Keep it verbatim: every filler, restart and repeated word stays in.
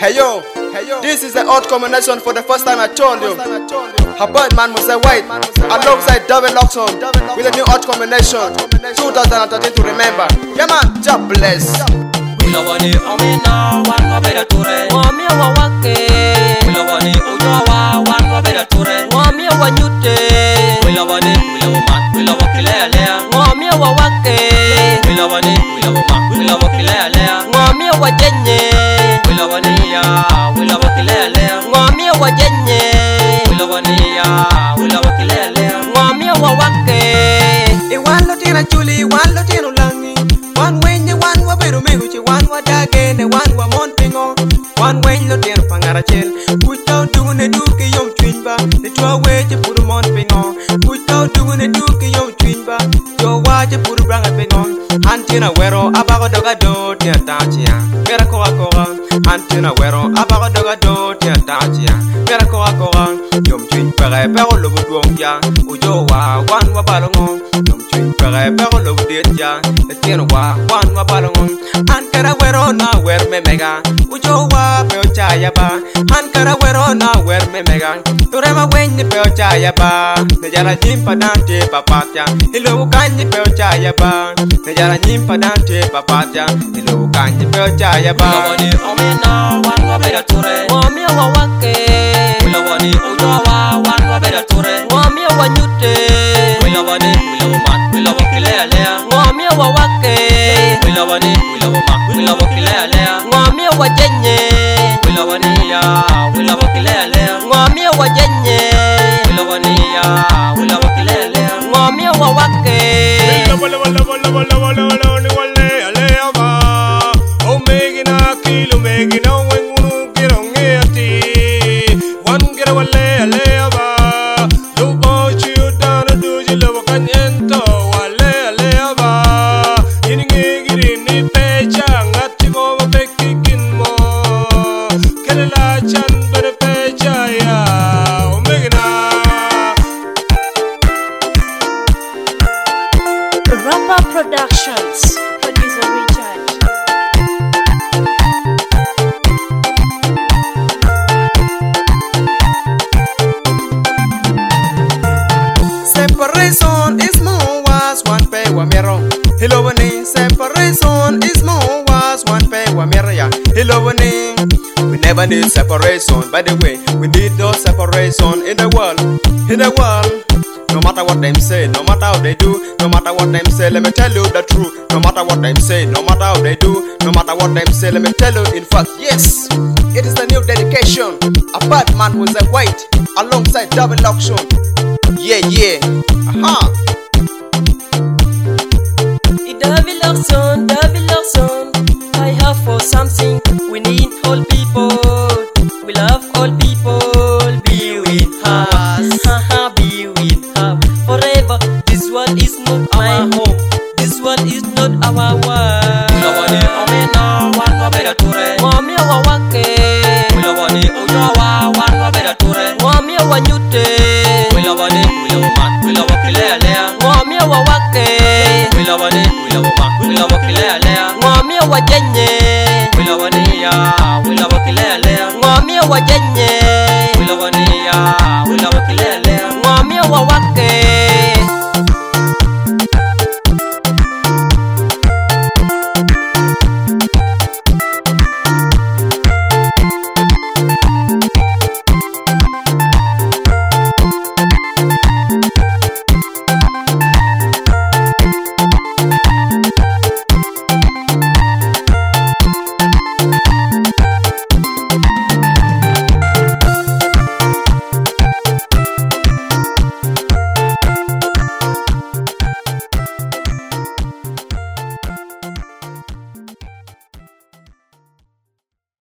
Hey yo, hey yo, this is the odd combination for the first time I told you. Her bad man was a white, alongside David Loxon, with a new odd combination, twenty thirteen to remember. Yeah man, God bless. We love it, omina, one more better to it. One more wake. We love it, ujawa, one more better to it. One more one you take. We love it, we love man, we love kilele. One more wake. We love it, we love man, we love kilele. One more wajenye. We love it, we love kilele. One more wajenye. We love it, we love kilele. One more wake. E one lotina chuli, one lotina langi. One when you one wa beru meguchi, one wa dage ne one wa montpingo. One when lotina pangarachel. Put out doing a duke yom twinba. The two way to put a montpingo. Put out doing a duke yom twinba. Your watch to put a branga pingon. Antina wero abago doga do tia tachia. Vera koa koa. Antina wero abago doga do tia tachia. Vera koa koa. Yom twin pere pero lobo duongya. Ujo wa one wa balongo. Yom twin pere pero lobo detia. Etieno wa one wa balongo. Ankara wero na wer me mega. Ujo wa peo chaya ba. Ankara wero na wer me mega. Turema wenye peo chaya ba. Nejara jimpa dante papatia. Ilo kanyi peo chaya ba. Nejara jimpa dante papatia. Ilo kanyi peo chaya ba. We love it, omina, one more better to it. One more wake. We love it, ujawa, one more better to it. One more one you take. We love it, we love man, we love kilele. One more wake. We love it, we love man, we love kilele. One more wajenye. We love it, we love kilele. One more wajenye. We love it, we love kilele. One more wake. Love, love, love, love, love, love, love, kilo megi na wengunu kirong ati one kira wale ale aba lubo chiuta na duji lubo kanyento wale ale aba ininge giri ni pecha ngati mo beki kinmo kelela chan bere pecha ya omegina Rapper Productions, producer Richard. Separation is more was one pay wa mero. Hello wani. Separation is more was one pay wa mero ya. Hello wani. We never need separation. By the way, we need no separation in the world. In the world. No matter what them say, no matter how they do, no matter what them say, let me tell you the truth. No matter what them say, no matter how they do, no matter what them say, let me tell you in fact, yes, it is the new dedication. A bad man was a white alongside David Loxon. Yeah, yeah, aha. David Loxon, David Loxon, I have for something. We need all people. We love all people. Be with us, haha, be with us forever. This world is not our home. This world is not our world. We love it, omina, one more better to it. One more wake. We love it, ujawa, one more better to it. One more one you take. We love it, we love man, we love kilele. One more wake. We love it, we love man, we love kilele. One more wajenye. We love it, we love kilele. One more wajenye.